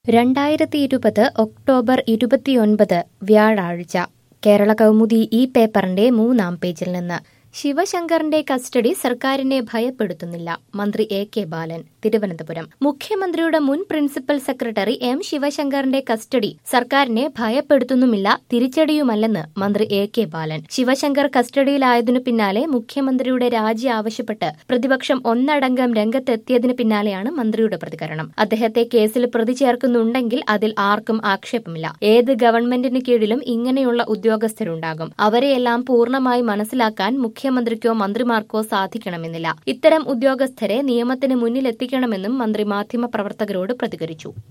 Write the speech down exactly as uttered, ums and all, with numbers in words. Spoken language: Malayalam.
രണ്ടായിരത്തി ഇരുപത് ഒക്ടോബർ ഇരുപത്തിയൊൻപത് വ്യാഴാഴ്ച കേരള കൗമുദി ഈ പേപ്പറിന്റെ മൂന്നാം പേജിൽ നിന്ന് ശിവശങ്കറിന്റെ കസ്റ്റഡി സർക്കാരിനെ ഭയപ്പെടുത്തുന്നില്ല മന്ത്രി എ കെ ബാലൻ തിരുവനന്തപുരം മുഖ്യമന്ത്രിയുടെ മുൻ പ്രിൻസിപ്പൽ സെക്രട്ടറി എം ശിവശങ്കറിന്റെ കസ്റ്റഡി സർക്കാരിനെ ഭയപ്പെടുത്തുന്നുമില്ല തിരിച്ചടിയുമല്ലെന്ന് മന്ത്രി എ കെ ബാലൻ ശിവശങ്കർ കസ്റ്റഡിയിലായതിനു പിന്നാലെ മുഖ്യമന്ത്രിയുടെ രാജി ആവശ്യപ്പെട്ട് പ്രതിപക്ഷം ഒന്നടങ്കം രംഗത്തെത്തിയതിനു പിന്നാലെയാണ് മന്ത്രിയുടെ പ്രതികരണം അദ്ദേഹത്തെ കേസിൽ പ്രതി ചേർക്കുന്നുണ്ടെങ്കിൽ അതിൽ ആർക്കും ആക്ഷേപമില്ല ഏത് ഗവൺമെന്റിന് കീഴിലും ഇങ്ങനെയുള്ള ഉദ്യോഗസ്ഥരുണ്ടാകും അവരെയെല്ലാം പൂർണ്ണമായി മനസ്സിലാക്കാൻ മുഖ്യമന്ത്രിക്കോ മന്ത്രിമാർക്കോ സാധിക്കണമെന്നില്ല ഇത്തരം ഉദ്യോഗസ്ഥരെ നിയമത്തിന് മുന്നിലെത്തിക്കണമെന്നും മന്ത്രി മാധ്യമപ്രവർത്തകരോട് പ്രതികരിച്ചു